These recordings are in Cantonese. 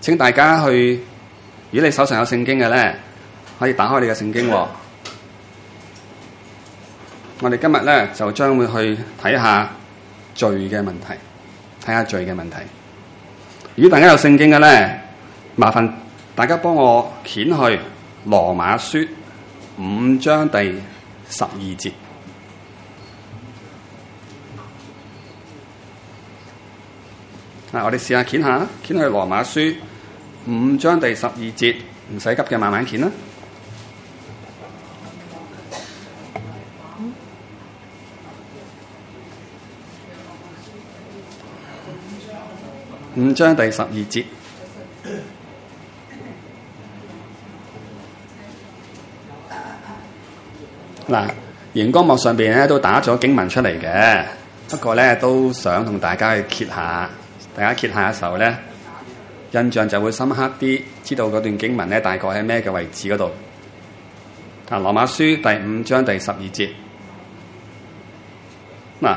請大家去，如果你手上有聖經嘅咧，可以打開你嘅聖經喎。我哋今日咧就將會去睇下罪嘅問題，睇下罪嘅問題。如果大家有聖經嘅咧，麻煩大家幫我掀去羅馬書5章第12節。我哋試下掀下，掀去羅馬書5章第12節，唔使急嘅，慢慢掀啦。5章第12節。嗱，熒光幕上邊咧都打咗經文出嚟嘅，不過咧都想同大家去揭下，大家揭下嘅時候咧，印象就會深刻啲，知道嗰段經文咧大概喺咩嘅位置嗰度。羅馬書第5章第12節。嗱，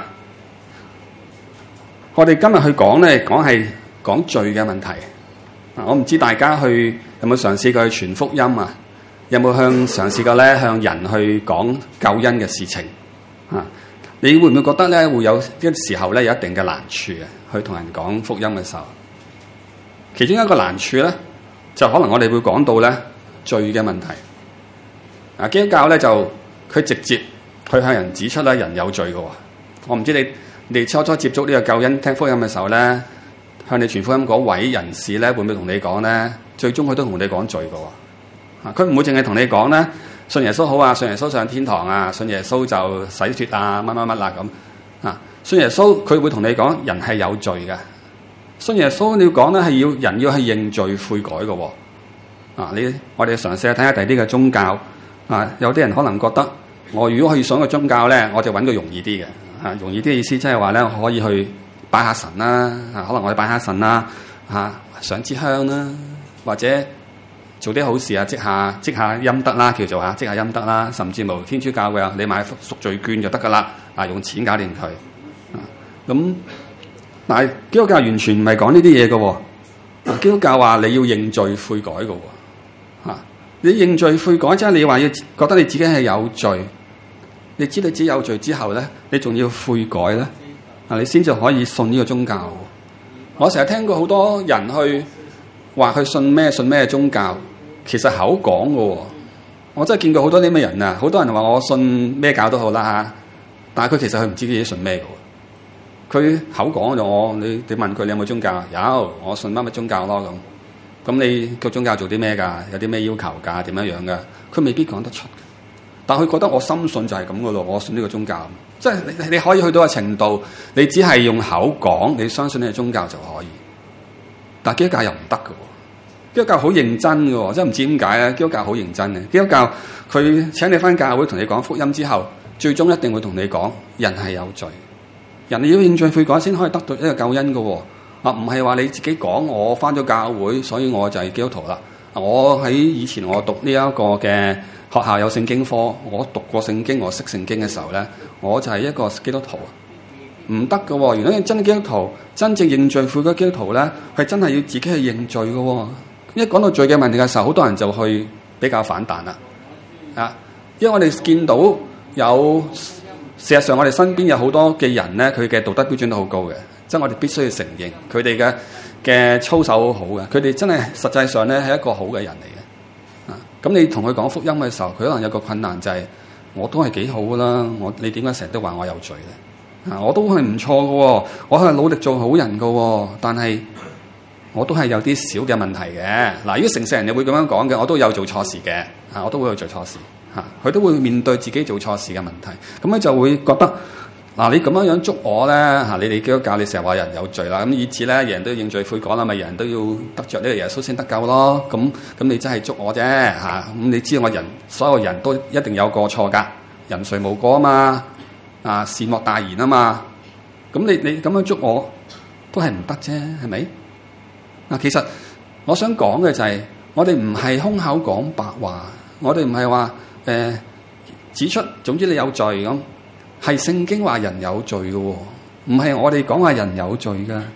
我哋今日去講咧，講罪嘅問題。我唔知大家有冇嘗試過去傳福音啊？有冇嘗試過咧向人去講救恩嘅事情啊？你會唔會覺得咧會有啲時候咧有一定嘅難處嘅？去同人講福音嘅時候，其中一個難處咧就可能我哋會講到咧罪嘅問題。基督教咧就佢直接去向人指出咧人有罪嘅喎。我唔知你哋初初接觸呢個救恩聽福音嘅時候咧，向你傳福音嗰位人士咧，會唔會同你講咧？最終佢都同你講罪嘅喎。佢唔會淨係同你講咧，信耶穌好啊，信耶穌上天堂啊，信耶穌就洗脫啊，乜乜乜啦咁啊。信耶穌佢會同你講人係有罪嘅。信耶穌你要講咧係要人要去認罪悔改嘅喎。我哋嘗試下睇下第啲嘅宗教啊，有啲人可能覺得我如果去上個宗教咧，我就揾個容易啲嘅。容易啲嘅意思即係話咧，我可以去拜下神啦，可能我去拜下神啦，上支香啦，或者做啲好事啊，積下陰德啦，叫做積下陰德啦，甚至無天主教嘅，你買贖罪券就得噶啦，用錢搞掂佢。咁但係基督教完全唔係講呢啲嘢嘅喎。基督教話你要認罪悔改嘅喎。你認罪悔改即係你話要覺得你自己係有罪，你知道自己有罪之後咧，你仲要悔改咧，你先至可以信呢個宗教。我成日聽過好多人去話去信咩宗教，其實口講嘅喎。我真係見過好多啲咩人啊，好多人話我信咩教都好啦，但係佢其實佢唔知自己信咩嘅。佢口講咗你問佢你有冇宗教？有，我信乜宗教咯咁。咁你個宗教做啲咩㗎？有啲咩要求㗎？點樣㗎？佢未必講得出。但佢覺得我深信就係咁嘅咯，我信呢個宗教。即係你可以去到個程度，你只係用口講，你相信呢個宗教就可以。但基督教又唔得嘅喎，基督教好認真嘅喎，真係唔知點解咧。基督教好認真嘅，基督教佢請你返教會同你講福音之後，最終一定會同你講人係有罪，人要認罪悔改先可以得到一個救恩嘅喎。唔係話你自己講我返咗教會，所以我就係基督徒啦。我喺以前我讀呢一個嘅學校有聖經科，我讀過聖經，我識聖經嘅時候咧，我就係一個基督徒啊，唔得嘅喎。原來真嘅基督徒，真正認罪悔改基督徒咧，係真係要自己去認罪嘅喎。一講到罪嘅問題嘅時候，好多人就去比較反彈啦。因為我哋見到事實上我哋身邊有好多嘅人咧，佢嘅道德標準都好高嘅，即係我哋必須要承認佢哋嘅操守好好嘅，佢哋真係實際上咧係一個好嘅人嚟嘅。咁你同佢講福音嘅時候，佢可能有個困難就係，我都係幾好噶啦，你點解成日都話我有罪咧？我都係唔錯嘅，我係努力做好人嘅，但係我都係有啲小嘅問題嘅。如果成世人你會咁樣講嘅，我都有做錯事嘅，我都會有做錯事，佢都會面對自己做錯事嘅問題，咁佢就會覺得。你咁樣捉我咧，你哋基督教你成日話人有罪啦，咁以此咧人都要認罪悔改啦，咪人都要得着呢個耶穌先得救咯。咁你真係捉我啫咁你知道所有人都一定有過錯噶，人誰無過啊嘛，善莫大焉啊嘛。咁你咁樣捉我都係唔得啫，係咪？其實我想講嘅就係，我哋唔係空口講白話，我哋唔係話指出，總之你有罪咁。係聖經話人有罪嘅喎，唔係我哋講話人有罪噶。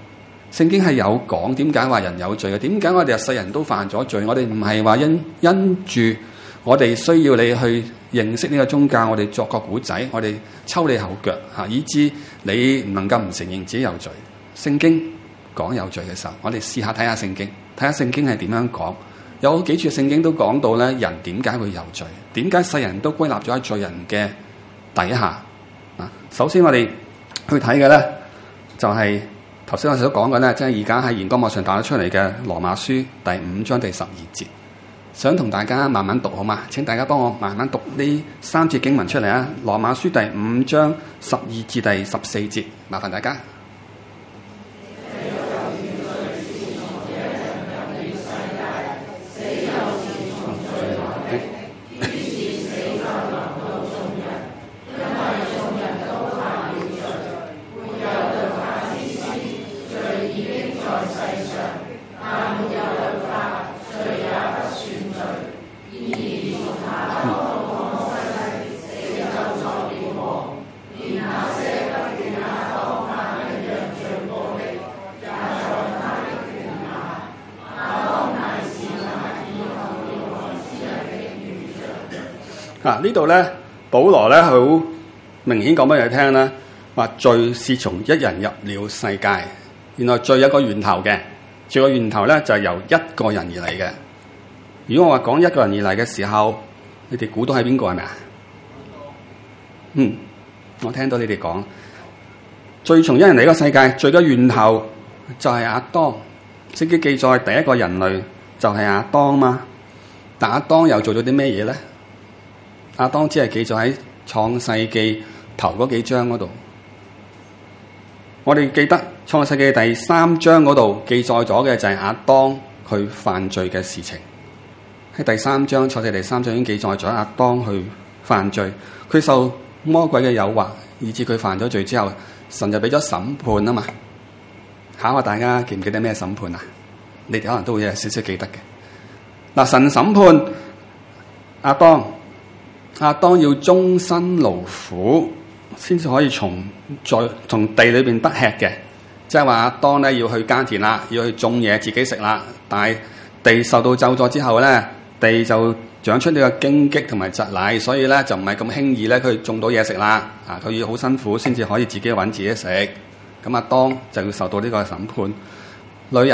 聖經係有講點解話人有罪嘅？點解我哋世人都犯咗罪？我哋唔係話因住我哋需要你去認識呢個宗教，我哋作個古仔，我哋抽你後腳嚇，以致你唔能夠唔承認自己有罪。聖經講有罪嘅時候，我哋試下睇下聖經，睇下聖經係點樣講。有幾處聖經都講到咧，人點解會有罪？點解世人都歸納咗喺罪人嘅底下？首先我哋去睇嘅咧，就係頭先我哋所講嘅咧，即係而家喺熒光幕上打咗出嚟嘅羅馬書第5章第12節，想同大家慢慢讀好嘛？請大家幫我慢慢讀呢3節經文出嚟啊！羅馬書第5章12至第14節，麻煩大家。呢度咧，保羅咧好明顯講俾你聽咧，話罪是從一人入了世界。原來罪有個源頭嘅，罪個源頭咧就係由一個人而嚟嘅。如果我話講一個人而嚟嘅時候，你哋估到係邊個係咪啊？我聽到你哋講，罪從一人嚟個世界，罪嘅源頭就係亞當。聖經記載第一個人類就係亞當嘛，但亞當又做咗啲咩嘢咧？亞當只係記載喺創世記頭嗰幾章嗰度。我哋記得創世記第3章嗰度記載咗嘅就係亞當佢犯罪嘅事情。喺第3章，創世記第3章已經記載咗亞當去犯罪，佢受魔鬼嘅誘惑，以致佢犯咗罪之後，神就俾咗審判啊嘛。考下大家記唔記得咩審判啊？你哋可能都會有少少記得嘅。嗱，神審判亞當要終身勞苦，先至可以從地裏邊得吃嘅。即係話亞當咧要去耕田啦，要去種嘢自己食啦。但係地受到咒詛之後咧，地就長出呢個荊棘同埋蒺藜，所以咧就唔係咁輕易咧佢種到嘢食啦。佢要好辛苦先至可以自己揾自己食。咁亞當就要受到呢個審判。女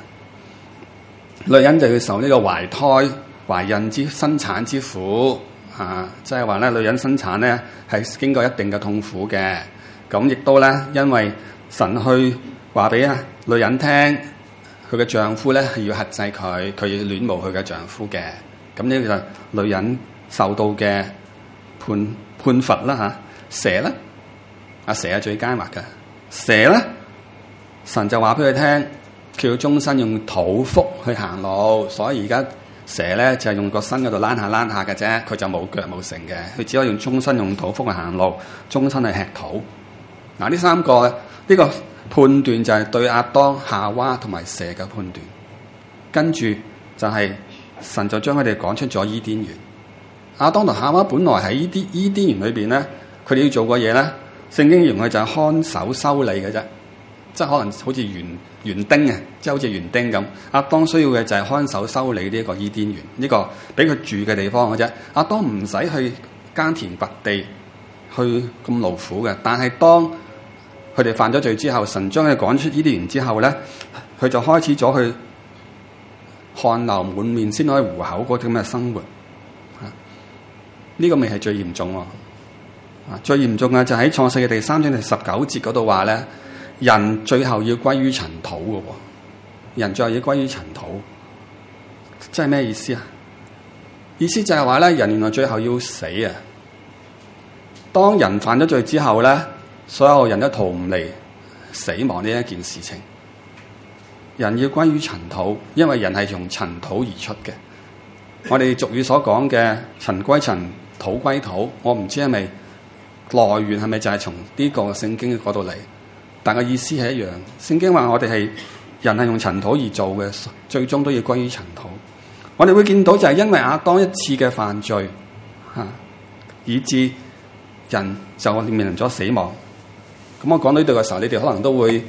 人就要受呢個懷孕之生產之苦。即係話咧，女人生產咧係經過一定嘅痛苦嘅。咁亦都咧，因為神去話俾女人聽，佢嘅丈夫咧係要克制佢，佢要戀慕佢嘅丈夫嘅。咁呢個就女人受到嘅判罰啦嚇。蛇咧，蛇係最奸猾嘅。蛇咧，神就話俾佢聽，佢要終身用肚腹去行路，所以而家蛇咧就係用個身嗰度躝下嘅啫，佢就冇腳冇成嘅，佢只可以用終身用肚腹去行路，終身去吃土。呢3個呢個判斷就係對亞當、夏娃同埋蛇嘅判斷。跟住就係神就將佢哋趕出咗伊甸園。亞當同夏娃本來喺伊甸園裏邊咧，佢哋要做個嘢咧，聖經形容佢就係看守修理嘅啫，即係可能好似園丁啊，即係好似園丁咁。亞當需要嘅就係看守修理呢一個伊甸園，呢個俾佢住嘅地方嘅啫。亞當唔使去耕田掘地，去咁勞苦嘅。但係當佢哋犯咗罪之後，神將佢趕出伊甸園之後咧，佢就開始咗去汗流滿面先可以糊口嗰啲咁嘅生活。呢個未係最嚴重喎。最嚴重嘅就喺創世記第3章第19節嗰度話咧，人最後要歸於塵土嘅喎。人最後要歸於塵土，即係咩意思啊？意思就係話咧，人原來最後要死啊！當人犯咗罪之後咧，所有人都逃唔離死亡呢一件事情。人要歸於塵土，因為人係從塵土而出嘅。我哋俗語所講嘅塵歸塵，土歸土，我唔知係咪來源係咪就係從呢個聖經嗰度嚟，但個意思係一樣。聖經話我哋係人係用塵土而做嘅，最終都要歸於塵土。我哋會見到就係因為亞當一次嘅犯罪，以致人就面臨咗死亡。咁我講到呢度嘅時候，你哋可能都會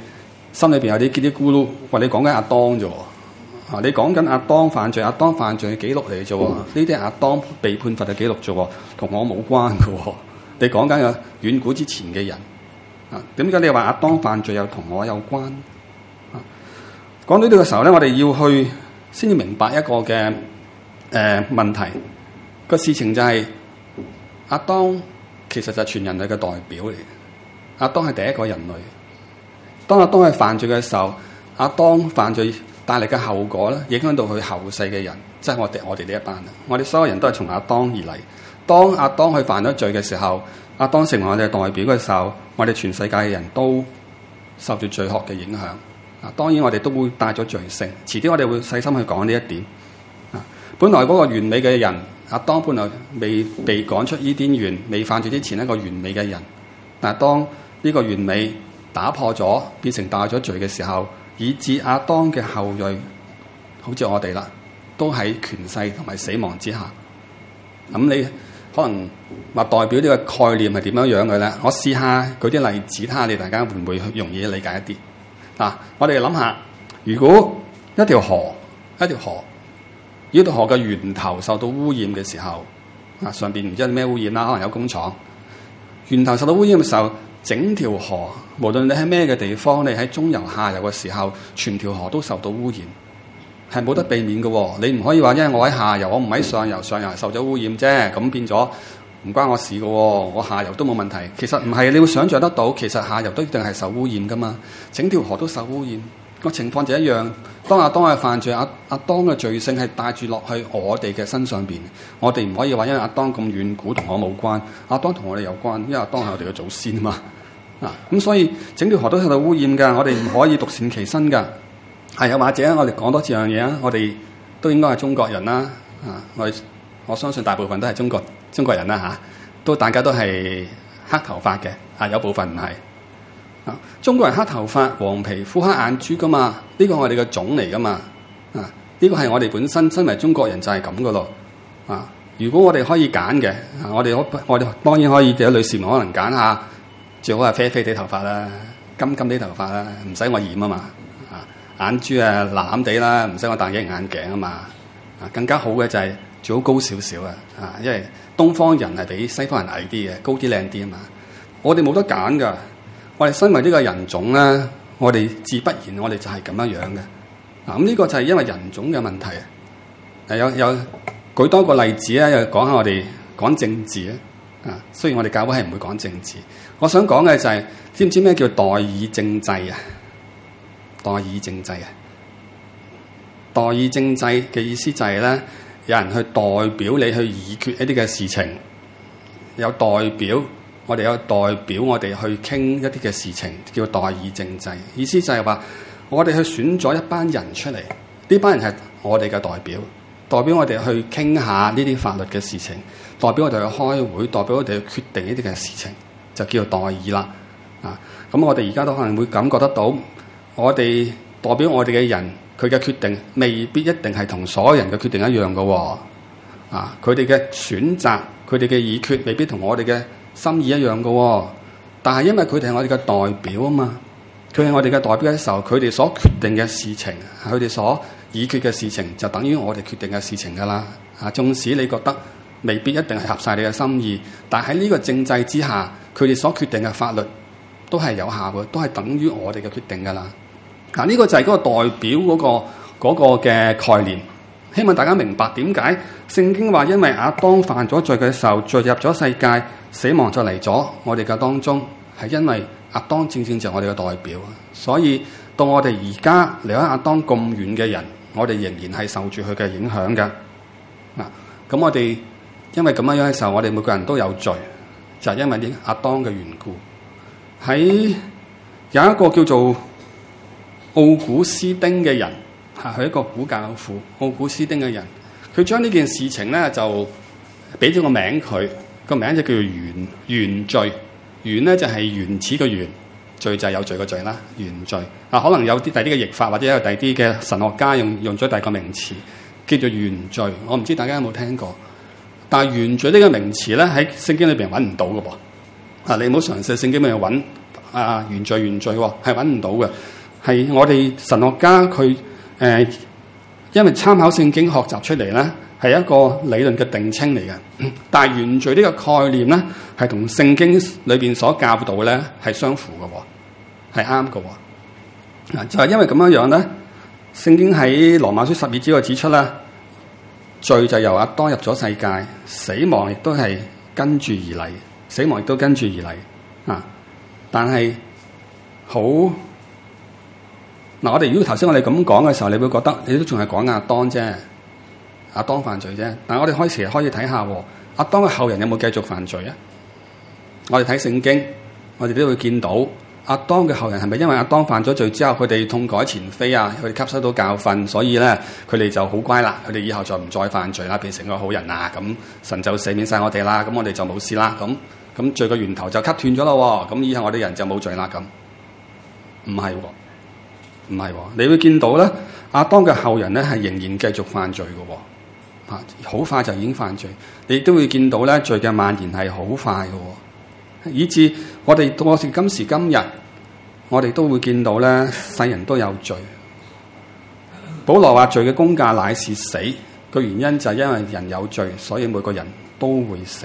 心裏邊有啲嘰哩咕嚕，話你講緊亞當啫喎。你講緊亞當犯罪，亞當犯罪嘅記錄嚟啫喎，呢啲係亞當被判罰嘅記錄啫喎，同我冇關嘅喎。你講緊嘅遠古之前嘅人，點解你話亞當犯罪又同我有關？講到呢個時候咧，我哋要去先至明白一個嘅問題。個事情就係亞當其實就係全人類嘅代表嚟。亞當係第一個人類。當亞當係犯罪嘅時候，亞當犯罪帶嚟嘅後果咧，影響到佢後世嘅人，即係我哋呢一班。我哋所有人都係從亞當而嚟。當亞當去犯咗罪嘅時候，亞當成為我哋嘅代表嘅時候，我哋全世界嘅人都受住罪惡嘅影響。當然我哋都會帶咗罪性。遲啲我哋會細心去講呢一點。本來嗰個完美嘅人，亞當本來未被趕出伊甸園，未犯罪之前一個完美嘅人。但係當呢個完美打破咗，變成帶咗罪嘅時候，以致亞當嘅後裔，好似我哋啦，都喺權勢同埋死亡之下。咁你可能話代表呢個概念係點樣樣嘅咧？我試下舉啲例子，睇下你大家會唔會容易理解一啲。我哋諗下，如果一條河，呢條河嘅源頭受到污染嘅時候，上邊唔知係咩污染啦，可能有工廠。源頭受到污染嘅時候，整條河，無論你喺咩嘅地方，你喺中游、下游嘅時候，全條河都受到污染，係冇得避免嘅。你唔可以話，因為我喺下游，我唔喺上游，上游受咗污染啫，咁變咗唔關我事嘅。我下游都冇問題。其實唔係，你會想像得到，其實下游都一定係受污染噶嘛。整條河都受污染，個情況就一樣。當亞當嘅犯罪，亞當嘅罪性係帶住落去我哋嘅身上邊。我哋唔可以話因為亞當咁遠古同我冇關，亞當同我哋有關，因為亞當係我哋嘅祖先啊嘛。咁所以整條河都受到污染㗎，我哋唔可以獨善其身㗎。又或者我哋講多次樣嘢啊，我哋都應該係中國人啦。我相信大部分都係中國人啦，都大家都係黑頭髮嘅，有部分唔係。中國人黑頭髮、黃皮膚、黑眼珠噶嘛，呢個係我哋嘅種嚟噶嘛。呢個係我哋本身身為中國人就係咁噶咯。如果我哋可以揀嘅，我哋當然可以，有女士們可能揀下，最好係啡啡地頭髮啦，金地頭髮啦，唔使我染啊嘛。眼珠啊藍藍地啦，唔使我戴眼鏡啊嘛。更加好嘅就係最好高少少啊，因為東方人係比西方人矮啲嘅，高啲靚啲啊嘛。我哋冇得揀噶。我哋身為呢個人種咧，我哋自不然，我哋就係咁樣樣嘅。咁呢個就係因為人種嘅問題。有舉多個例子咧，又講下我哋講政治啊。雖然我哋教會係唔會講政治，我想講嘅就係，知唔知咩叫代議政制啊？代議政制啊！代議政制嘅意思就係咧，有人去代表你去議決一啲嘅事情，有代表。我哋有代表我哋去傾一啲嘅事情，叫代議政制。意思就係話，我哋去選咗一班人出嚟，呢班人係我哋嘅代表，代表我哋去傾下呢啲法律嘅事情，代表我哋去開會，代表我哋去決定呢啲嘅事情，就叫做代議啦。咁我哋而家都可能會感覺得到，我哋代表我哋嘅人，佢嘅決定未必一定係同所有人嘅決定一樣嘅。佢哋嘅選擇，佢哋嘅議決，未必同我哋嘅心意一樣嘅，但係因為佢哋係我哋嘅代表啊嘛，佢係我哋嘅代表嘅時候，佢哋所決定嘅事情，佢哋所議決嘅事情，就等於我哋決定嘅事情噶啦。縱使你覺得未必一定係合晒你嘅心意，但喺呢個政制之下，佢哋所決定嘅法律都係有效嘅，都係等於我哋嘅決定噶啦。呢個就係嗰個代表嗰個嘅概念。希望大家明白點解聖經話，因為亞當犯咗罪嘅時候，罪入咗世界，死亡就嚟咗我哋嘅當中，係因為亞當正正就係我哋嘅代表。所以到我哋而家離開亞當咁遠嘅人，我哋仍然係受住佢嘅影響㗎。咁我哋因為咁樣嘅時候，我哋每個人都有罪，就係因為啲亞當嘅緣故。喺有一個叫做奧古斯丁嘅人，係一個古教父，奧古斯丁嘅人，佢將呢件事情咧就俾咗個名佢，個名就叫做原罪。原咧就係原始嘅原，罪就係有罪嘅罪啦，原罪。可能有啲第啲嘅譯法，或者有第啲嘅神學家用咗第二個名詞叫做原罪。我唔知大家有冇聽過，但係原罪呢個名詞咧喺聖經裏邊揾唔到嘅噃。你唔好嘗試聖經裏邊揾原罪係揾唔到嘅。 係我哋神學家佢因為參考聖經學習出嚟咧，係一個理論嘅定稱嚟嘅。但係原罪呢個概念咧，係同聖經裏邊所教導咧係相符嘅，係啱嘅。就係因為咁樣咧，聖經喺羅馬書12章指出啦，罪就由亞當入咗世界，死亡亦都係跟住而嚟，死亡亦都跟住而嚟啊！但係好嗱，我哋如果頭先我哋咁講嘅時候，你會覺得你都仲係講亞當啫，亞當犯罪啫。但係我哋開始睇下，亞當嘅後人有冇繼續犯罪啊？我哋睇聖經，我哋都會見到亞當嘅後人係咪因為亞當犯咗罪之後，佢哋痛改前非啊，佢哋吸收到教訓，所以咧佢哋就好乖啦，佢哋以後就唔再犯罪啦，變成個好人啊，咁神就赦免晒我哋啦，咁我哋就冇事啦，咁罪嘅源頭就cut斷咗咯，咁以後我哋人就冇罪啦，咁唔係喎。唔係喎，你會見到咧，亞當嘅後人咧係仍然繼續犯罪嘅喎，好快就已經犯罪。你都會見到咧，罪嘅蔓延係好快嘅喎，以致我哋到我哋今時今日，我哋都會見到咧，世人都有罪。保羅話罪嘅工價乃是死，個原因就係因為人有罪，所以每個人都會死。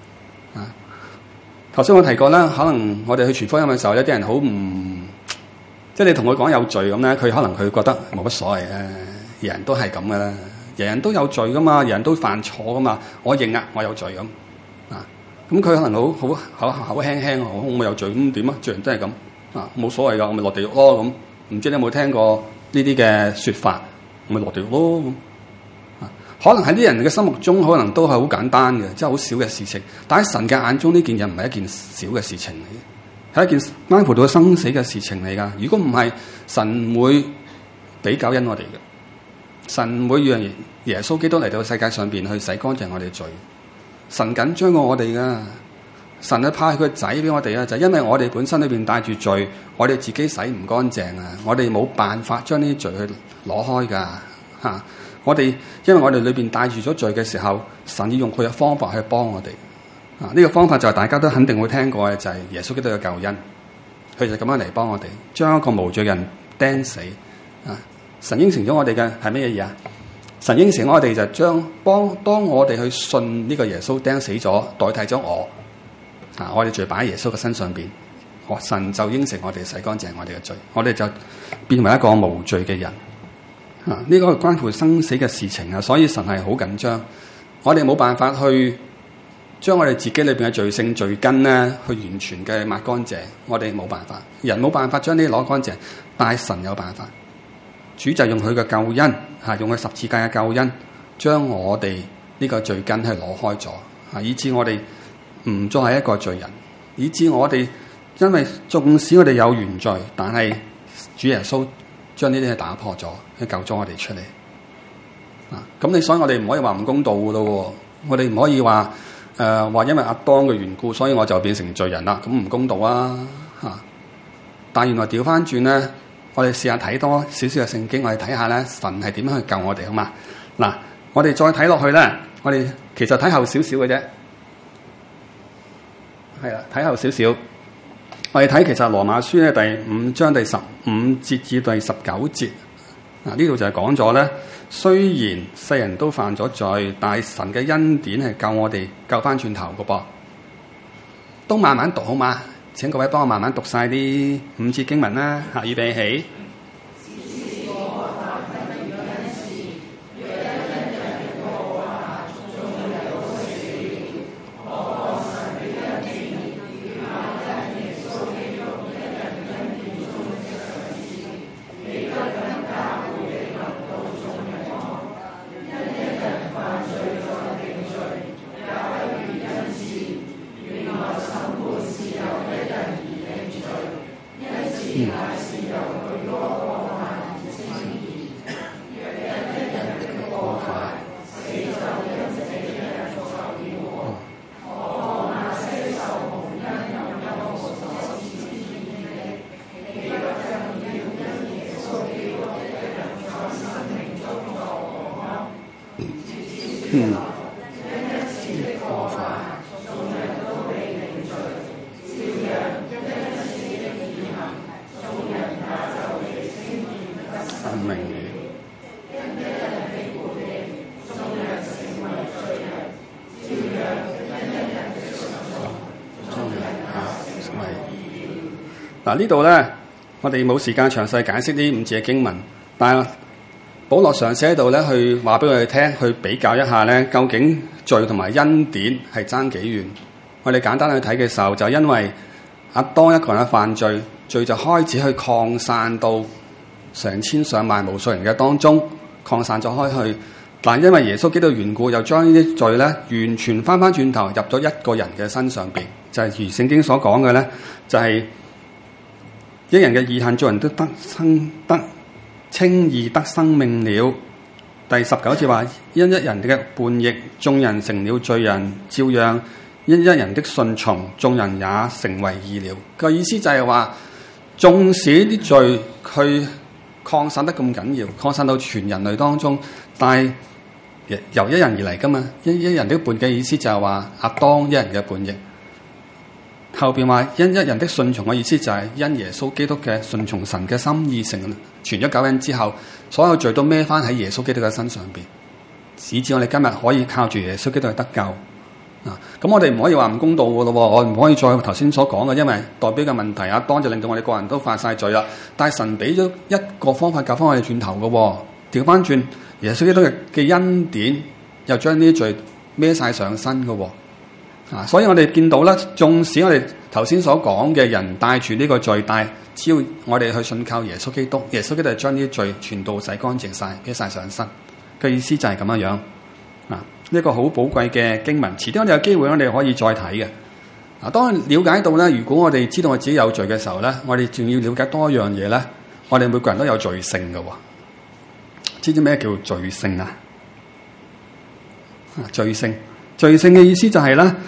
頭先我提過啦，可能我哋去傳福音嘅時候，有啲人好唔〜即係你同佢講有罪咁咧，佢可能佢覺得冇乜所謂啊，人人都係咁噶啦，人人都有罪噶嘛，人人都犯錯噶嘛，我認啊，我有罪咁啊，咁佢可能好輕輕，我有罪咁點啊？罪人都係咁啊，冇所謂噶，我咪落地獄咯咁。唔知你有冇聽過呢啲嘅説法？我咪落地獄咯咁啊。可能喺啲人嘅心目中，可能都係好簡單嘅，即係好少嘅事情。但喺神嘅眼中，呢件嘢唔係一件小嘅事情嚟嘅。係一件關乎到生死嘅事情嚟噶。如果唔係，神唔會俾救恩我哋嘅。神唔會讓耶穌基督嚟到世界上邊去洗乾淨我哋罪。神緊張過我哋噶。神係派佢個仔俾我哋啊，就係因為我哋本身裏邊帶住罪，我哋自己洗唔乾淨啊，我哋冇辦法將呢啲罪去攞開噶吓。我哋因為我哋裏邊帶住咗罪嘅時候，神要用佢嘅方法去幫我哋。呢個方法就係大家都肯定會聽過嘅，就係耶穌基督嘅救恩，佢就咁樣嚟幫我哋，將一個無罪人釘死。神應承咗我哋嘅係乜嘢嘢啊？神應承我哋就將當我哋去信呢個耶穌釘死咗，代替咗我哋罪擺喺耶穌嘅身上邊，神就應承我哋洗乾淨我哋嘅罪，我哋就變為一個無罪嘅人。呢個係關乎生死嘅事情啊，所以神係好緊張，我哋冇辦法去將我哋自己裏邊嘅罪性罪根咧，去完全嘅抹乾淨，我哋冇辦法，人冇辦法將呢啲攞乾淨，但係神有辦法。主就用佢嘅救恩，用佢十字架嘅救恩，將我哋呢個罪根係攞開咗，以致我哋唔再係一個罪人，以致我哋因為縱使我哋有原罪，但係主耶穌將呢啲嘢打破咗，佢救咗我哋出嚟。咁所以我哋唔可以話唔公道噶咯，我哋唔可以話話因為亞當嘅緣故，所以我就變成罪人啦，咁唔公道啊！但原來調翻轉咧，我哋試下睇多少少嘅聖經，我哋睇下咧，神係點樣去救我哋好嘛？嗱，我哋再睇落去咧，我哋其實睇後少少嘅啫，係啦，睇後少少。我哋睇其實羅馬書咧第5章第15節至第19節，呢度就係講咗咧，雖然世人都犯咗罪，但係神嘅恩典係救我哋救翻轉頭嘅噃，都慢慢讀好嘛？請各位幫我慢慢讀晒啲5節經文啦，預備起。 呢度咧，我哋冇時間詳細解釋呢5節嘅經文，但係保羅嘗試喺度咧去話俾佢哋聽，去比較一下咧，究竟罪同埋恩典係爭幾遠？我哋簡單去睇嘅時候，就因為亞當一個人嘅犯罪，罪就開始去擴散到成千上萬無數人嘅當中，擴散咗開去。但因為耶穌基督嘅緣故，又將呢啲罪咧完全翻轉頭入咗一個人嘅身上邊，就係如聖經所講嘅咧，就係一人嘅義行，眾人都得稱義得生命了。第19節話，因一人嘅叛逆，眾人成了罪人，照樣因一人的順從，眾人也成為義了。個意思就係話，縱使啲罪佢擴散得咁緊要，擴散到全人類當中，但係由一人而嚟噶嘛。一人的叛逆嘅意思就係話亞當一人嘅叛逆。後邊話因一人的順從嘅意思就係因耶穌基督嘅順從神嘅心意成傳咗救恩之後，所有罪都孭翻喺耶穌基督嘅身上邊，以致我哋今日可以靠住耶穌基督去得救。咁我哋唔可以話唔公道噶咯，我唔可以再頭先所講嘅，因為代表嘅問題亞當就令到我哋個人都犯晒罪啦。但係神俾咗一個方法救翻我哋轉頭嘅，調翻轉耶穌基督嘅恩典又將呢啲罪孭晒上身嘅。所以我哋見到咧，縱使我哋頭先所講嘅人帶住呢個罪，但係只要我哋去信靠耶穌基督，耶穌基督就將呢啲罪全部洗乾淨晒，孭晒上身嘅意思就係咁樣樣。呢個好寶貴嘅經文，遲啲我哋有機會我哋可以再睇嘅。當了解到咧，如果我哋知道我自己有罪嘅時候咧，我哋仲要了解多一樣嘢咧，我哋每個人都有罪性嘅。知唔知咩叫罪性啊？罪性嘅意思就係咧，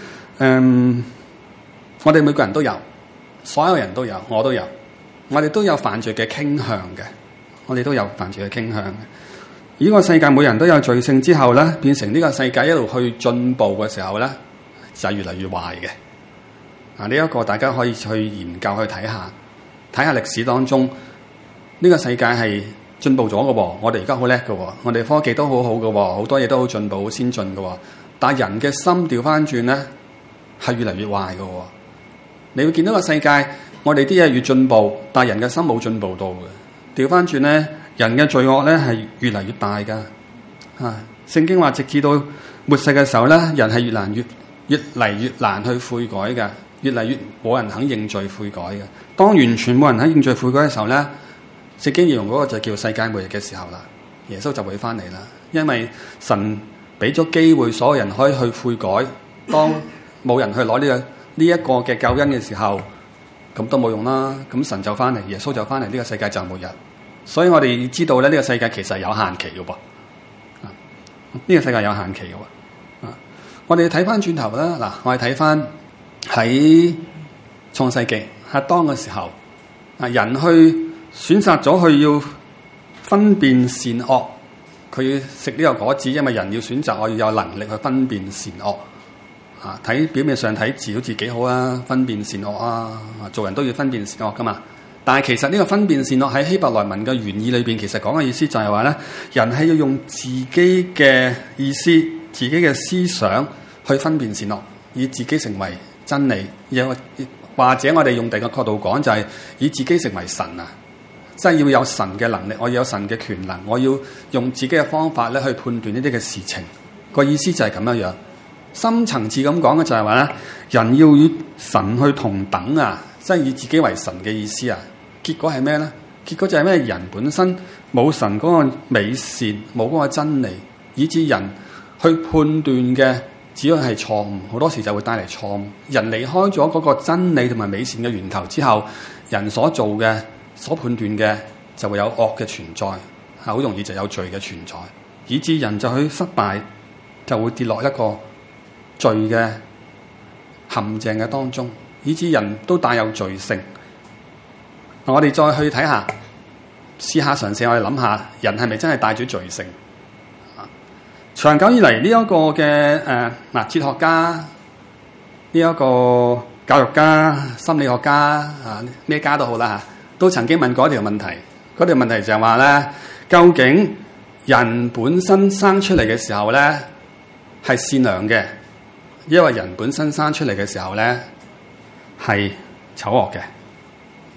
我哋每個人都有，所有人都有，我都有，我哋都有犯罪嘅傾向嘅，我哋都有犯罪嘅傾向嘅。呢個世界每人都有罪性之後咧，變成呢個世界一路去進步嘅時候咧，就係越嚟越壞嘅。呢一個大家可以去研究去睇下歷史當中，呢個世界係進步咗嘅喎，我哋而家好叻嘅喎，我哋科技都好好嘅喎，好多嘢都好進步、好先進嘅喎。但係人嘅心調翻轉咧，係越嚟越壞嘅喎。你會見到個世界，我哋啲嘢越進步，但係人嘅心冇進步到嘅。調翻轉咧，人嘅罪惡咧係越嚟越大㗎。聖經話直至到末世嘅時候咧，人係越嚟越難去悔改嘅，越嚟越冇人肯認罪悔改嘅。當完全冇人肯認罪悔改嘅時候咧，聖經形容嗰個就叫世界末日嘅時候啦。耶穌就會翻嚟啦，因為神俾咗機會所有人可以去悔改。當冇人去攞呢一個嘅救恩嘅時候，咁都冇用啦。咁神就翻嚟，耶穌就翻嚟，呢個世界就末日。所以我哋知道咧，呢個世界其實有限期嘅噃。呢個世界有限期嘅喎。我哋睇翻轉頭啦，嗱，我哋睇翻喺創世記亞當嘅時候，人去選擇咗去要分辨善惡，佢要食呢個果子，因為人要選擇，我要有能力去分辨善惡。睇表面上睇字好似幾好啊，分辨善惡啊，做人都要分辨善惡噶嘛。但係其實呢個分辨善惡喺希伯來文嘅原意裏邊，其實講嘅意思就係話咧，人係要用自己嘅意思、自己嘅思想去分辨善惡，以自己成為真理。或者我哋用第二個角度講，就係以自己成為神啊，即係要有神嘅能力，我要有神嘅權能，我要用自己嘅方法咧去判斷呢啲嘅事情。個意思就係咁樣樣。深層次咁講嘅就係話咧，人要與神去同等啊，即係以自己為神嘅意思啊。結果係咩咧？結果就係咩？人本身冇神嗰個美善，冇嗰個真理，以致人去判斷嘅只要係錯誤，好多時就會帶嚟錯誤。人離開咗嗰個真理同埋美善嘅源頭之後，人所做嘅、所判斷嘅就會有惡嘅存在，好容易就有罪嘅存在，以致人就去失敗，就會跌落一個罪嘅陷阱嘅當中，以致人都帶有罪性。我哋再去睇下，試下嘗試我哋諗下，人係咪真係帶住罪性？長久以嚟呢一個嘅哲學家，呢一個教育家、心理學家咩家都好啦，都曾經問過一條問題。嗰條問題就係話咧，究竟人本身生出嚟嘅時候咧係善良嘅，因為人本身生出嚟嘅時候咧係醜惡嘅？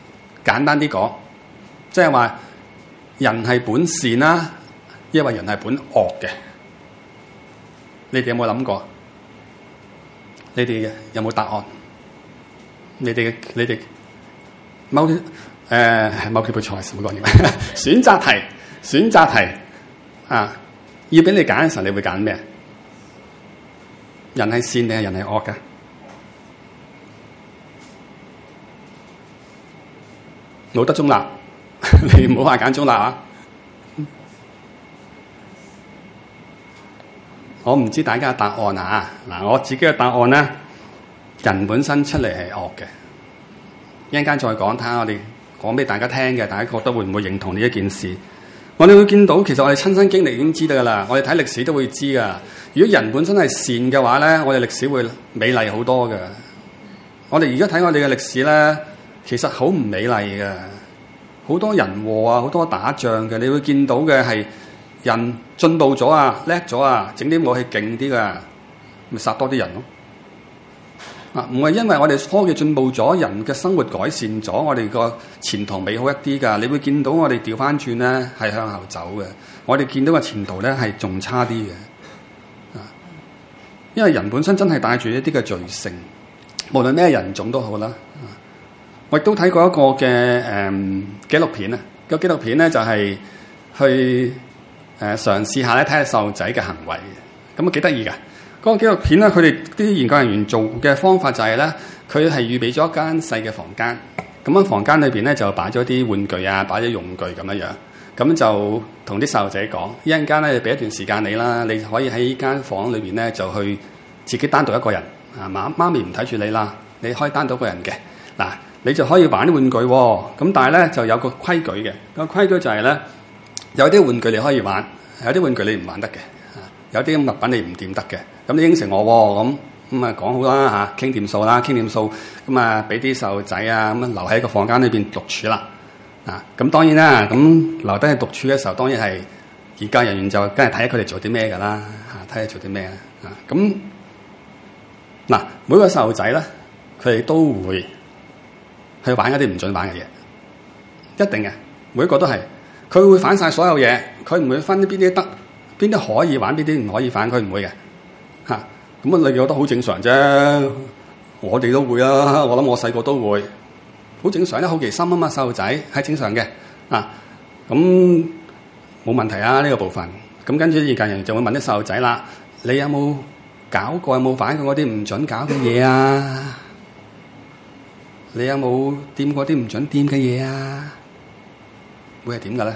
簡單啲講，即係話人係本善啦，抑或人係本惡嘅？你哋有冇諗過？你哋有冇答案？你哋multiple choice 唔好講嘢，選擇題啊！要俾你揀嘅時候，你會揀咩？人係善定係人係惡㗎？冇得中立，你唔好話揀中立啊！我唔知大家嘅答案啊！嗱，我自己嘅答案咧，人本身出嚟係惡嘅。一陣間再講，睇下我哋講俾大家聽嘅，大家覺得會唔會認同呢一件事？我哋會見到，其實我哋親身經歷已經知道噶啦。我哋睇歷史都會知噶。如果人本身係善嘅話咧，我哋歷史會美麗好多嘅。我哋而家睇我哋嘅歷史咧，其實好唔美麗嘅，好多人禍啊，好多打仗嘅。你會見到嘅係人進步咗啊，叻咗啊，整啲武器勁啲噶，咪殺多啲人咯。啊，唔係因為我哋科技進步咗，人嘅生活改善咗，我哋個前途美好一啲㗎。你會見到我哋調翻轉咧，係向後走嘅。我哋見到個前途咧係仲差啲嘅。啊，因為人本身真係帶住一啲嘅罪性，無論咩人種都好啦。我亦都睇過一個嘅紀錄片啊，個紀錄片咧就係去嘗試下咧睇下細路仔嘅行為嘅，咁啊幾得意㗎。嗰個紀錄片咧，佢哋啲研究人員做嘅方法就係咧，佢係預備咗一間細嘅房間，咁樣房間裏邊咧就擺咗啲玩具啊，擺咗用具咁樣樣，咁就同啲細路仔講，一陣間咧俾一段時間你啦，你可以喺間房裏邊咧就去自己單獨一個人，啊媽咪唔睇住你啦，你可以單獨一個人嘅，嗱你就可以玩啲玩具喎，咁但係咧就有個規矩嘅，個規矩就係咧有啲玩具你可以玩，有啲玩具你唔玩得嘅，有啲物品你唔掂得嘅。咁你應承我喎，咁啊講好啦嚇，傾掂數啦，傾掂數，咁啊俾啲細路仔啊咁啊留喺個房間裏邊獨處啦，啊咁當然啦，咁留低喺獨處嘅時候，當然係研究人員就梗係睇下佢哋做啲咩噶啦，嚇睇下做啲咩啊，咁嗱每個細路仔咧，佢哋都會去玩一啲唔準玩嘅嘢，一定嘅，每一個都係，佢會反晒所有嘢，佢唔會分邊啲得，邊啲可以玩，邊啲唔可以玩，佢唔會嘅。嚇，咁啊！你覺得好正常啫，我哋都會啊！我諗我細個都會，好正常，好奇心啊嘛，細路仔係正常嘅啊。咁冇問題啊呢個部分。咁跟住啲研究人員就會問啲細路仔啦：你有冇搞過？有冇玩過嗰啲唔準搞嘅嘢啊？你有冇掂過啲唔準掂嘅嘢啊？會係點嘅咧？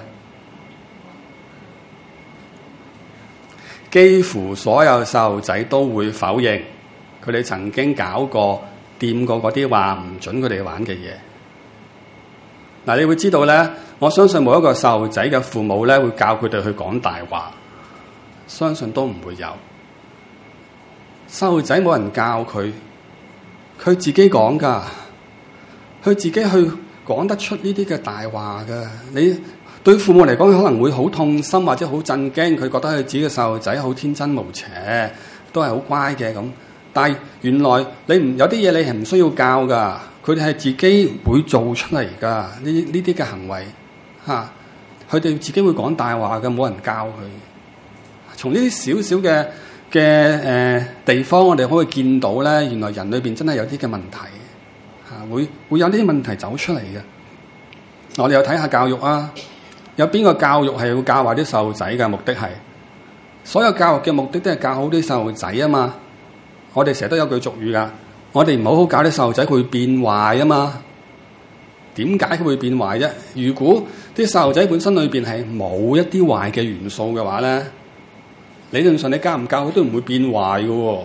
幾乎所有細路仔都會否認佢哋曾經搞過、掂過嗰啲話唔準佢哋玩嘅嘢。嗱，你會知道咧，我相信每一個細路仔嘅父母咧會教佢哋去講大話，相信都唔會有。細路仔冇人教佢，佢自己講㗎，佢自己去講得出呢啲嘅大話㗎。你對父母嚟講，可能會好痛心或者好震驚，佢覺得佢自己嘅細路仔好天真無邪，都係好乖嘅咁。但係原來你唔有啲嘢你係唔需要教噶，佢哋係自己會做出嚟噶。呢啲嘅行為嚇，佢哋自己會講大話嘅，冇人教佢。從呢啲少少嘅地方，我哋可以見到咧，原來人裏邊真係有啲嘅問題嚇，會有呢啲問題走出嚟嘅。我哋又睇下教育啊。有邊個教育係要教壞啲細路仔嘅目的係？所有教育嘅目的都係教好啲細路仔啊嘛！我哋成日都有句俗語噶，我哋唔好好教啲細路仔，佢會變壞啊嘛！點解佢會變壞啫？如果啲細路仔本身裏邊係冇一啲壞嘅元素嘅話咧，理論上你教唔教佢都唔會變壞嘅喎。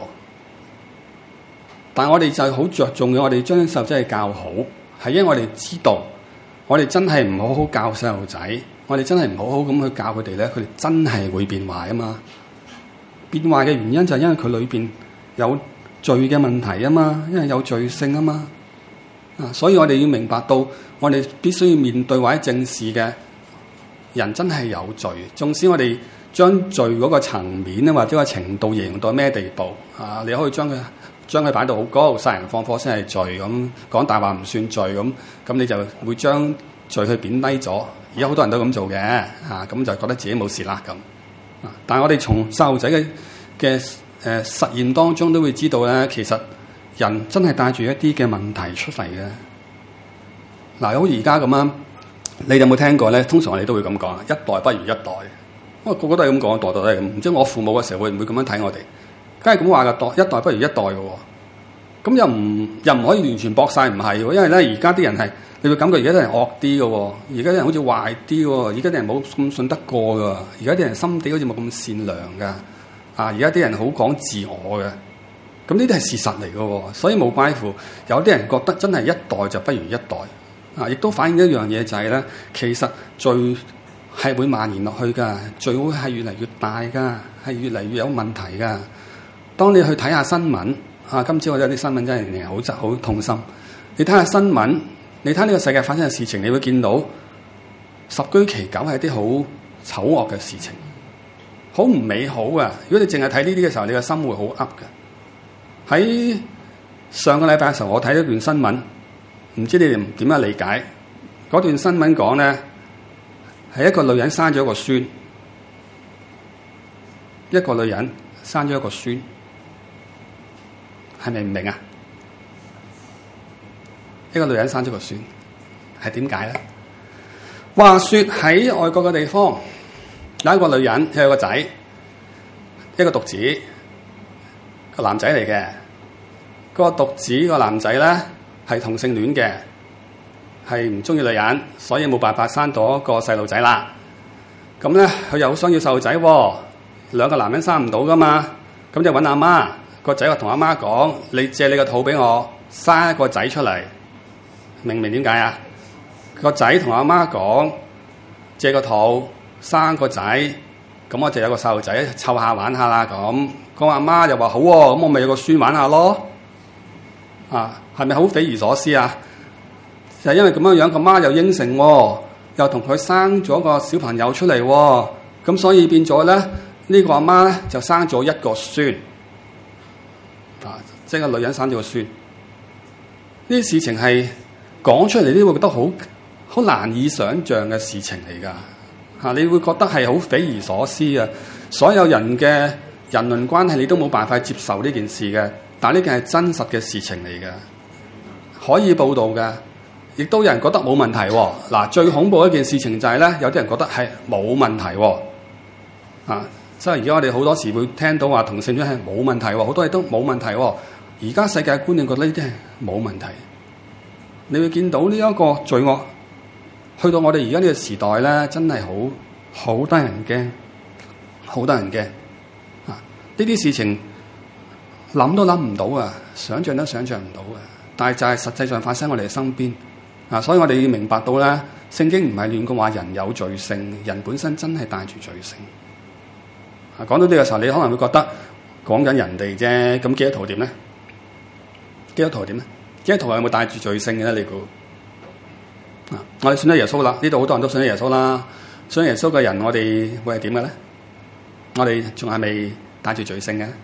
但係我哋就係好着重嘅，我哋將啲細路仔教好，係因為我哋知道，我哋真係唔好好教細路仔。我哋真係唔好好咁去教佢哋咧，佢哋真係會變壞啊嘛！變壞嘅原因就係因為佢裏邊有罪嘅問題啊嘛，因為有罪性啊嘛。所以我哋要明白到，我哋必須要面對或者正視嘅人真係有罪。縱使我哋將罪嗰個層面咧或者個程度形容到咩地步啊，你可以將佢將佢擺到好高，殺人放火先係罪咁，講大話唔算罪咁，咁你就會將罪去貶低咗。而家好多人都咁做嘅嚇，咁就覺得自己冇事啦咁。但係我哋從細路仔嘅實驗當中都會知道咧，其實人真係帶住一啲嘅問題出嚟嘅。嗱，好似而家咁啊，你有冇聽過咧？通常我哋都會咁講，一代不如一代。我個個都係咁講，代代都係咁。唔知我父母嘅時候會唔會咁樣睇我哋？梗係咁話嘅，一代不如一代嘅喎。咁又唔可以完全駁晒，唔係喎。因為咧，而家啲人係你會感覺而家啲人惡啲嘅喎，而家啲人好似壞啲喎，而家啲人冇咁信得過嘅，而家啲人心地好似冇咁善良嘅。而家啲人好講自我嘅。咁呢啲係事實嚟嘅喎，所以冇怪乎有啲人覺得真係一代就不如一代。亦都反映一樣嘢就係咧，其實罪係會蔓延落去㗎，罪會係越嚟越大㗎，係越嚟越有問題㗎。當你去睇下新聞，今朝我有啲新聞真係令人好痛心。你睇下新聞，你睇呢個世界發生嘅事情，你會見到十居其九係啲好醜惡嘅事情，好唔美好啊！如果你淨係睇呢啲嘅時候，你個心會好噏嘅。喺上個禮拜嘅時候，我睇咗段新聞。唔知你哋點樣理解嗰段新聞講咧，係一個女人生咗一個孫，一個女人生咗一個孫，係咪唔明啊？一個女人生咗個孫，係點解咧？話說喺外國嘅地方，有一個女人，有個仔，一個獨子，個男仔嚟嘅。個獨子個男仔咧，係同性戀嘅，係唔中意女人，所以冇辦法生到一個細路仔啦。咁咧，佢又好想要細路仔喎，兩個男人生唔到噶嘛，咁就揾阿媽。個仔話同阿媽講：你借你個肚俾我，生一個仔出嚟。明唔明點解啊？個仔同阿媽講：借個肚生個仔，咁我就有個細路仔湊下玩下啦。咁個阿媽又話好喎，咁我咪有個孫玩下咯。係咪好匪夷所思啊？就係因為咁樣樣，個媽又應承喎，又同佢生咗個小朋友出嚟喎，咁所以變咗咧，呢個阿媽咧就生咗一個孫，即係個女人生咗個孫。呢啲事情係講出嚟，你會覺得好難以想像嘅事情嚟㗎。你會覺得係好匪夷所思啊！所有人嘅人倫關係，你都冇辦法接受呢件事嘅。但係呢件係真實嘅事情嚟嘅，可以報導嘅，亦都有人覺得冇問題喎。嗱，最恐怖一件事情就係咧，有啲人覺得係冇問題喎。即係而家我哋好多時會聽到話同性戀係冇問題喎，好多嘢都冇問題喎。而家世界觀念覺得呢啲係冇問題。你會見到呢一個罪惡，去到我哋而家呢個時代咧，真係好得人驚，好得人驚。呢啲事情，諗都諗唔到啊，想像都想像唔到啊！但係就係實際上發生喺我哋身邊所以我哋要明白到咧，聖經唔係亂咁話人有罪性，人本身真係帶住罪性。講到呢個時候，你可能會覺得講緊人哋啫，咁基督徒點咧？基督徒點咧？基督徒有冇帶住罪性嘅咧？你估？我哋信咗耶穌啦，呢度好多人都信咗耶穌啦。信咗耶穌嘅人，我哋會係點嘅咧？我哋仲係咪帶住罪性嘅？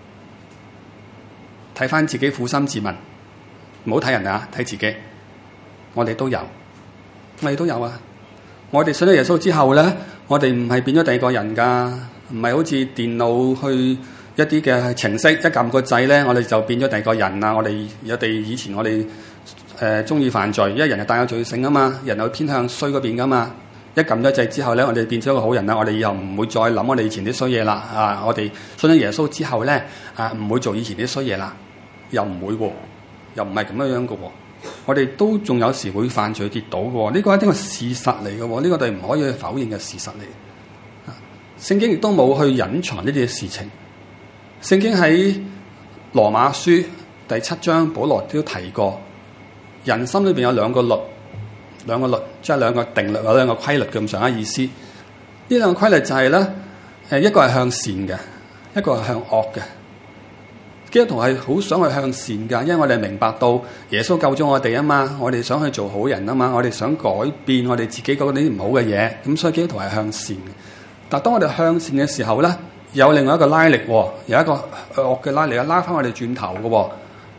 睇翻自己，苦心自問，唔好睇人啊，睇自己。我哋都有，我哋都有啊！我哋信咗耶穌之後咧，我哋唔係變咗第二個人㗎，唔係好似電腦去一啲嘅程式一撳個掣咧，我哋就變咗第二個人啊！我哋以前我哋中意犯罪，因為人係帶有罪性啊嘛，人係偏向衰嗰邊㗎嘛。一撳咗掣之後咧，我哋變咗一個好人啦，我哋以後唔會再諗我哋以前啲衰嘢啦。我哋信咗耶穌之後咧，唔會做以前啲衰嘢啦。又唔會喎，又唔係咁樣嘅喎。我哋都仲有時會犯罪跌倒嘅喎，呢個係一個事實嚟嘅喎，呢個我哋唔可以去否認嘅事實嚟。聖經亦都冇去隱藏呢啲事情。聖經喺羅馬書第7章，保羅都提過，人心裏邊有兩個律，即係兩個定律，有兩個規律咁上下意思。呢兩個規律就係咧，一個係向善嘅，一個係向惡嘅。基督徒係好想去向善㗎，因為我哋明白到耶穌救咗我哋啊嘛，我哋想去做好人啊嘛，我哋想改變我哋自己嗰啲唔好嘅嘢，咁所以基督徒係向善嘅。但當我哋向善嘅時候咧，有另外一個拉力喎，有一個惡嘅拉力拉翻我哋轉頭嘅喎。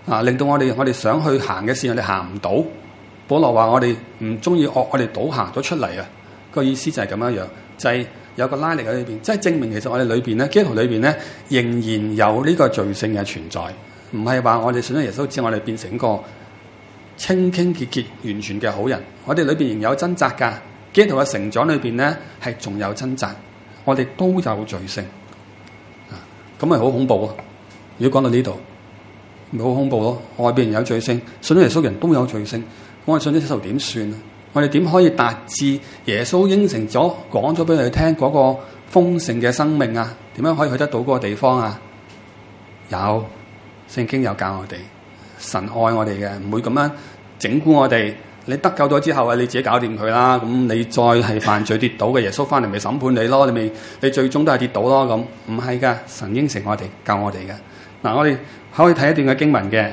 令到我哋想去行嘅事，我哋行唔到。保羅話我哋唔中意惡，我哋倒行咗出嚟啊！個意思就係咁樣樣，就係有個拉力喺裏邊，即係證明其實我哋裏邊咧，基督徒裏邊咧，仍然有呢個罪性嘅存在，唔係話我哋信咗耶穌之後，我哋變成一個清清潔潔、完全嘅好人。我哋裏邊仍有掙扎㗎。基督徒嘅成長裏邊咧，係仲有掙扎，我哋都有罪性，咁咪好恐怖啊！如果講到呢度，咪好恐怖咯。外邊人有罪性，信咗耶穌人都有罪性，我哋信咗耶穌點算啊？我哋點可以達至耶穌應承咗、講咗俾佢哋聽嗰個豐盛嘅生命啊？點樣可以去得到嗰個地方啊？有聖經有教我哋，神愛我哋嘅，唔會咁樣整蠱我哋。你得救咗之後啊，你自己搞掂佢啦。咁你再係犯罪跌倒嘅，耶穌翻嚟咪審判你咯。你最終都係跌倒咯。咁唔係噶，神應承我哋，教我哋嘅。嗱，我哋可以睇一段嘅經文嘅。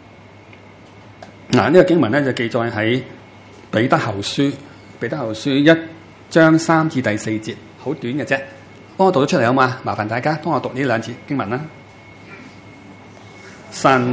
嗱，呢個經文咧就記載喺彼得後書1章3至第4節，好短嘅啫。幫我讀咗出嚟好嘛？麻煩大家幫我讀呢兩節經文啦。神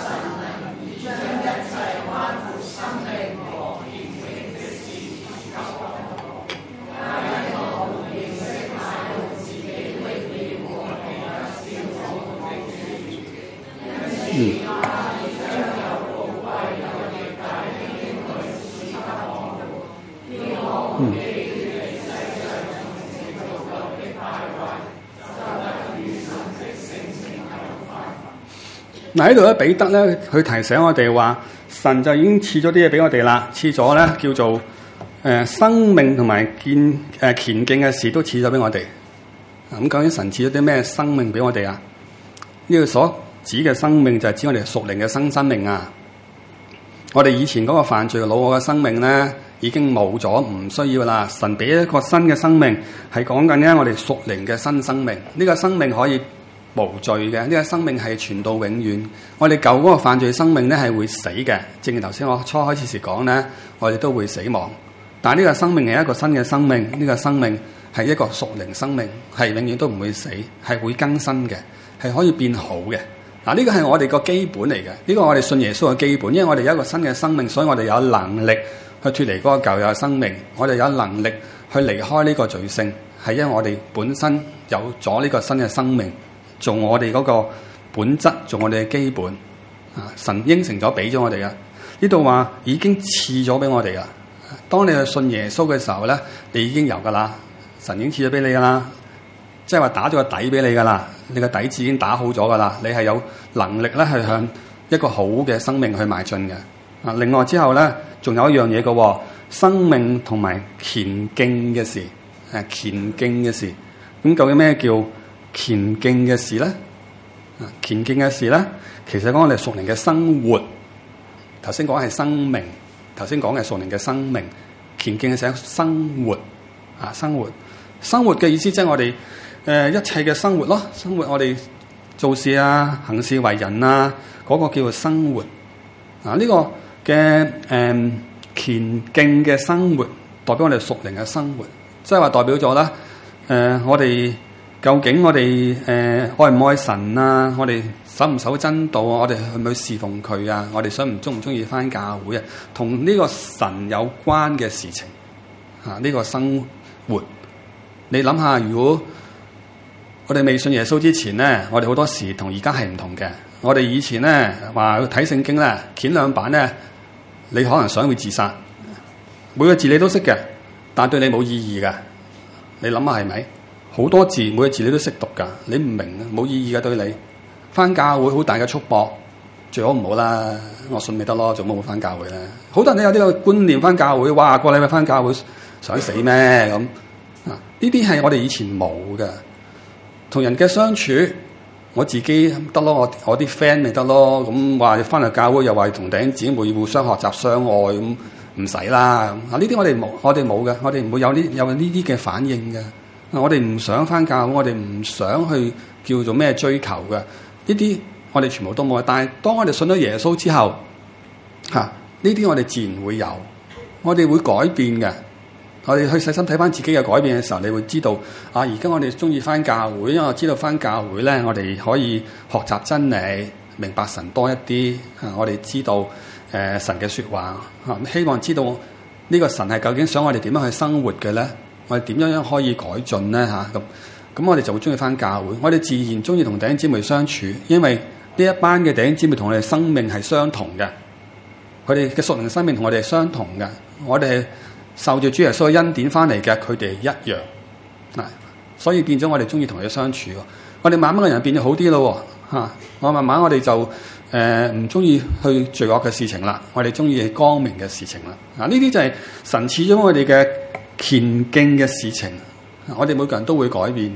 嗱，喺度咧，彼得咧佢提醒我哋話，神就已經賜咗啲嘢俾我哋啦，賜咗咧叫做生命同埋虔敬嘅事都賜咗俾我哋。咁究竟神賜咗啲咩生命俾我哋啊？呢個所指嘅生命就係指我哋屬靈嘅新生命啊！我哋以前嗰個犯罪嘅老我嘅生命咧已經冇咗，唔需要啦。神俾一個新嘅生命，係講緊咧我哋屬靈嘅新生命。呢個生命可以無罪嘅，呢個生命係傳到永遠。我哋舊嗰個犯罪生命咧係會死嘅，正如頭先我初開始時講咧，我哋都會死亡。但係呢個生命係一個新嘅生命，呢個生命係一個屬靈生命，係永遠都唔會死，係會更新嘅，係可以變好嘅。嗱，呢個係我哋個基本嚟嘅，呢個我哋信耶穌嘅基本，因為我哋有一個新嘅生命，所以我哋有能力去脫離嗰個舊有嘅生命，我哋有能力去離開呢個罪性，係因為我哋本身有咗呢個新嘅生命，做我哋嗰個本質，做我哋嘅基本。神應承咗俾咗我哋啊，呢度話已經賜咗俾我哋啊。當你去信耶穌嘅時候咧，你已經有噶啦，神已經賜咗俾你噶啦。即係話打咗個底俾你噶啦，你個底子已經打好咗噶啦，你係有能力咧去向一個好嘅生命去邁進嘅。啊，另外之後咧，仲有一樣嘢嘅，生命同埋虔敬嘅事，虔敬嘅事。咁究竟咩叫虔敬嘅事咧？虔敬嘅事咧，其實講我哋屬靈嘅生活。頭先講係生命，頭先講係屬靈嘅生命，虔敬嘅事係生活。生活嘅意思即係我哋一切嘅生活咯，生活我哋做事啊、行事為人啊，嗰個叫做生活。呢個嘅虔敬嘅生活，代表我哋屬靈嘅生活，即係話代表咗啦。我哋究竟我哋愛唔愛神啊？我哋守唔守真道啊？我哋去唔去侍奉佢啊？我哋中唔中意返教會啊？同呢個神有關嘅事情呢個生活。你諗下，如果我哋未信耶穌之前咧，我哋好多時同而家係唔同嘅。我哋以前咧話睇聖經咧，掀兩版咧，你可能想會自殺，每個字你都識嘅，但對你冇意義嘅。你諗下係咪？好多字每個字你都識讀噶，你唔明冇意義嘅對你。返教會好大嘅束縛，最好唔好啦。我信咪得咯，做乜會返教會咧？好多人都有呢個觀念，返教會，哇，個禮拜返教會想死咩咁？呢啲係我哋以前冇嘅。同人嘅相處，我自己得咯，我啲 friend 咪得咯。咁話翻嚟教會又話同弟兄姊妹互相學習相愛，咁唔使啦。呢啲我哋冇嘅，我哋唔會有呢啲嘅反應嘅。我哋唔想翻教會，我哋唔想去叫做咩追求嘅。呢啲我哋全部都冇。但係當我哋信咗耶穌之後，呢啲我哋自然會有，我哋會改變嘅。我哋去細心睇翻自己嘅改變嘅時候，你會知道而家我哋中意翻教會，因為我知道翻教會咧，我哋可以學習真理明白神多一啲，我哋知道神嘅說話，希望知道呢個神係究竟想我哋點樣去生活嘅咧？我哋點樣可以改進咧？咁我哋就會中意返教會，我哋自然中意同弟兄姊妹相處，因為呢一班嘅弟兄姊妹同我哋生命係相同嘅，佢哋嘅屬靈生命同我哋係相同嘅，我哋係受住主耶穌嘅恩典翻嚟嘅，佢哋一樣。所以變咗我哋中意同佢相處，我哋慢慢嘅人變咗好啲咯，我慢慢我哋就唔中意去罪惡嘅事情啦，我哋中意光明嘅事情啦。呢啲就係神賜咗我哋嘅虔敬嘅事情，我哋每個人都會改變，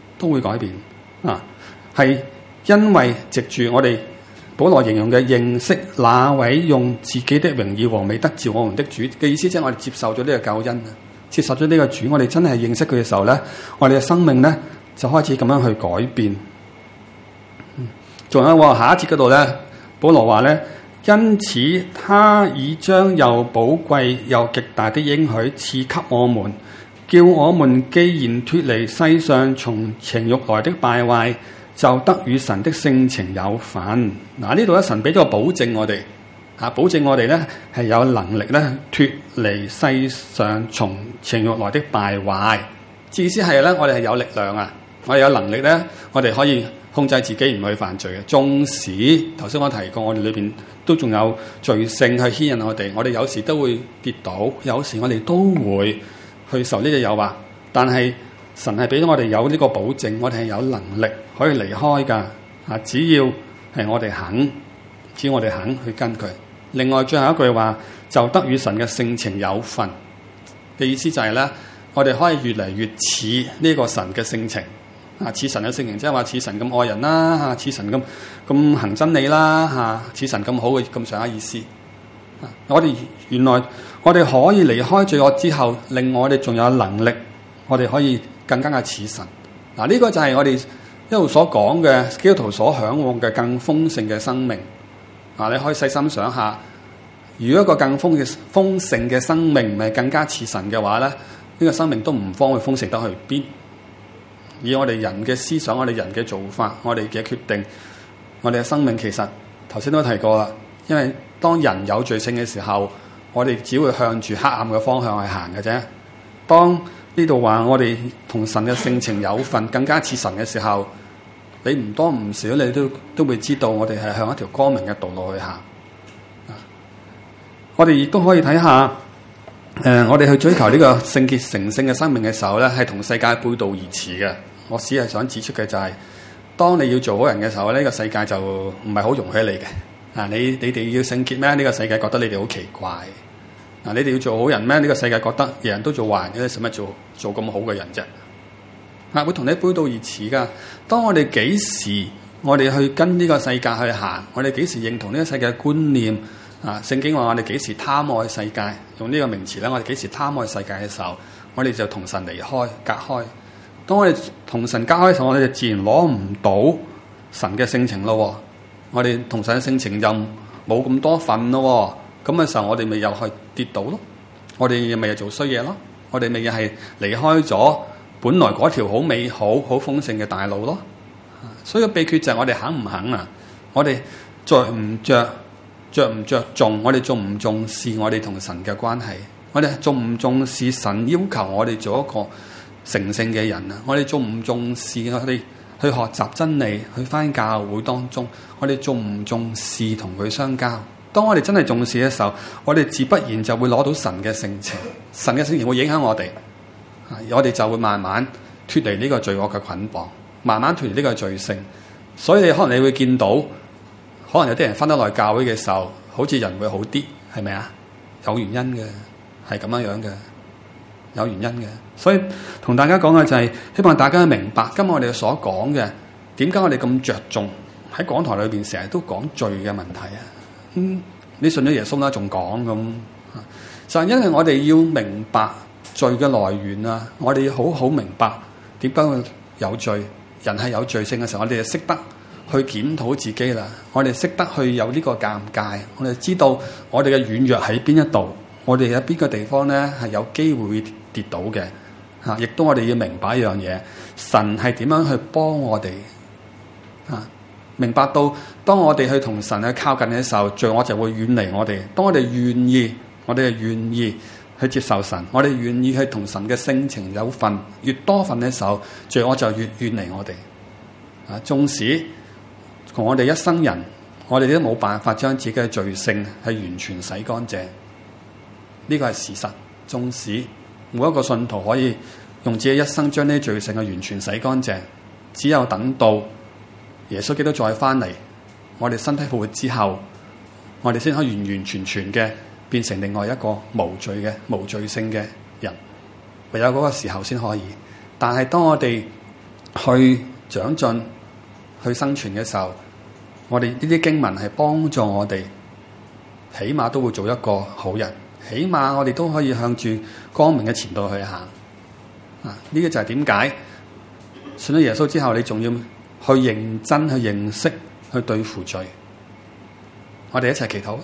係因為藉住我哋保羅形容嘅認識那位用自己的榮耀和美德召我們的主嘅意思，即係我哋接受咗呢個救恩，接受咗呢個主，我哋真係認識佢嘅時候咧，我哋嘅生命咧就開始咁樣去改變。仲有下一節嗰度咧，保羅話咧，因此他已將又寶貴又極大的應許賜給我們，叫我們既然脫離世上從情慾來的敗壞，就得與神的性情有份。呢度咧，神俾咗個保證我哋，保證我哋咧係有能力咧脫離世上從情慾來的敗壞。意思係咧，我哋係有力量啊，我哋有能力咧，我哋可以控制自己唔去犯罪嘅。縱使頭先我提過，我哋裏邊都仲有罪性去牽引我哋，我哋有時都會跌倒，有時我哋都會去受呢個誘惑，但係神係俾咗我哋有呢個保證，我哋係有能力可以離開噶。只要係我哋肯，只要我哋肯去跟佢。另外最後一句話，就得與神嘅性情有份嘅意思就係咧，我哋可以越嚟越似呢個神嘅性情。似神嘅性情，即係話似神咁愛人啦，似神咁行真理啦，似神咁好嘅咁上下意思。原來我哋可以離開罪惡之後，另外我哋仲有能力，我哋可以更加嘅似神。呢個就係我哋一路所講嘅基督徒所嚮往嘅更豐盛嘅生命。你可以細心想下，如果一個更豐盛嘅生命唔係更加似神嘅話咧，呢個生命都唔方會豐盛得去邊。以我哋人嘅思想，我哋人嘅做法，我哋嘅決定，我哋嘅生命其實頭先都提過啦。因為當人有罪性嘅時候，我哋只會向住黑暗嘅方向去行嘅啫。當呢度話我哋同神嘅性情有份，更加似神嘅時候，你唔多唔少，你都會知道我哋係向一條光明嘅道路去行。我哋亦都可以睇下。我哋去追求呢個聖潔成聖嘅生命嘅時候咧，係同世界背道而馳嘅。我只係想指出嘅就係，當你要做好人嘅時候，呢個世界就唔係好容許你嘅。你哋要聖潔咩？呢個世界覺得你哋好奇怪。你哋要做好人咩？呢個世界覺得人人都做壞人，使乜做咁好嘅人啫？會同你背道而馳噶。當我哋幾時我哋去跟呢個世界去行，我哋幾時認同呢個世界嘅觀念？聖經話我哋幾時貪愛世界，用呢個名詞咧，我哋幾時貪愛世界嘅時候，我哋就同神離開隔開。當我哋同神隔開嘅時候，我哋就自然攞唔到神嘅性情咯。我哋同神嘅性情又冇咁多份咯。咁嘅時候，我哋咪又去跌倒咯。我哋咪又做衰嘢咯。我哋咪又係離開咗本來嗰條好美好、好豐盛嘅大路咯。所以個秘訣就係我哋肯唔肯啊？我哋着唔着重，我哋重唔重視我哋同神嘅關係？我哋重唔重視神要求我哋做一個成聖嘅人啊？我哋重唔重視我哋去學習真理，去返教會當中？我哋重唔重視同佢相交？當我哋真係重視嘅時候，我哋自不然就會攞到神嘅性情，神嘅性情會影響我哋，我哋就會慢慢脫離呢個罪惡嘅捆綁，慢慢脫離呢個罪性。所以可能你會見到。可能有啲人返得來教會嘅時候，好似人會好啲，係咪啊？有原因嘅，係咁樣嘅，有原因嘅。所以同大家講嘅就係，希望大家明白今日我哋所講嘅，點解我哋咁着重喺講台裏邊成日都講罪嘅問題啊？你信咗耶穌啦，仲講咁，就係因為我哋要明白罪嘅來源啊！我哋要好好明白點解會有罪，人係有罪性嘅時候，我哋就識得去檢討自己啦，我哋識得去有呢個鑑戒，我哋知道我哋嘅軟弱喺邊一度，我哋喺邊個地方咧係有機會跌倒嘅，亦都我哋要明白一樣嘢，神係點樣去幫我哋， 明白到當我哋去同神去靠近嘅時候，罪惡就會遠離我哋。當我哋願意，我哋係願意去接受神，我哋願意去同神嘅性情有份，越多份嘅時候，罪惡就越遠離我哋。縱使同我哋一生人，我哋都冇辦法將自己嘅罪性係完全洗乾淨。呢個係事實。縱使每一個信徒可以用自己一生將呢啲罪性係完全洗乾淨，只有等到耶穌基督再翻嚟，我哋身體復活之後，我哋先可以完完全全嘅變成另外一個無罪嘅無罪性嘅人，唯有嗰個時候先可以。但係當我哋去長進、去生存嘅時候，我哋呢啲經文係幫助我哋，起碼都會做一個好人，起碼我哋都可以向住光明嘅前度去行。呢個就係點解信咗耶穌之後，你仲要去認真去認識去對付罪。我哋一齊祈禱。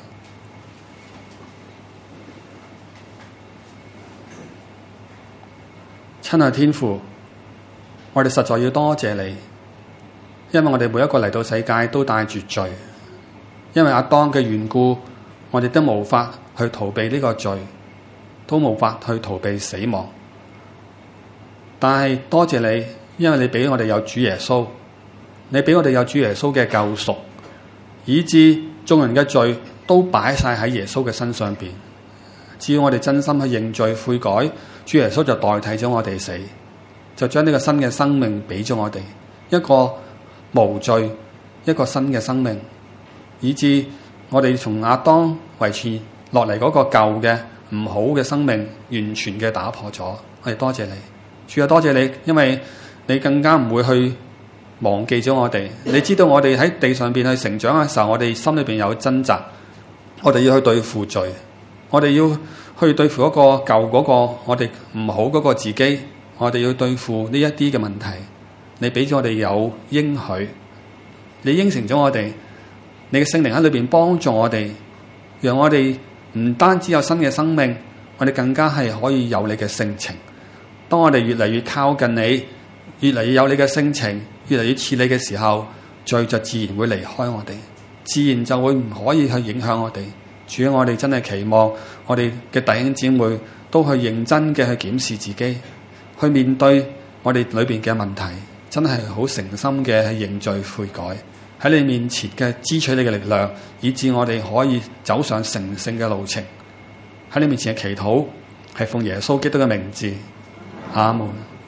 親愛天父，我哋實在要多謝你，因為我哋每一個嚟到世界都帶住罪，因為亞當嘅緣故，我哋都無法去逃避呢個罪，都無法去逃避死亡。但係多謝你，因為你俾我哋有主耶穌，你俾我哋有主耶穌嘅救贖，以致眾人嘅罪都擺晒喺耶穌嘅身上邊。只要我哋真心去認罪悔改，主耶穌就代替咗我哋死，就將呢個新嘅生命俾咗我哋，一個無罪，一個新嘅生命，以致我哋從亞當遺傳落嚟嗰個舊嘅唔好嘅生命完全嘅打破咗。我哋多謝你，主啊，多謝你，因為你更加唔會去忘記咗我哋。你知道我哋喺地上邊去成長嘅時候，我哋心裏邊有掙扎，我哋要去對付罪，我哋要去對付嗰個舊嗰個我哋唔好嗰個自己，我哋要對付呢一啲嘅問題。你俾咗我哋有應許，你應承咗我哋，你嘅聖靈喺裏邊幫助我哋，讓我哋唔單止有新嘅生命，我哋更加係可以有你嘅性情。當我哋越嚟越靠近你，越嚟越有你嘅性情，越嚟越似你嘅時候，罪就自然會離開我哋，自然就會唔可以去影響我哋。主啊，我哋真係期望我哋嘅弟兄姊妹都去認真嘅去檢視自己，去面對我哋裏邊嘅問題，真係好誠心嘅去認罪悔改，喺你面前嘅支取你嘅力量，以致我哋可以走上成聖嘅路程。喺你面前嘅祈禱係奉耶穌基督嘅名字，阿門。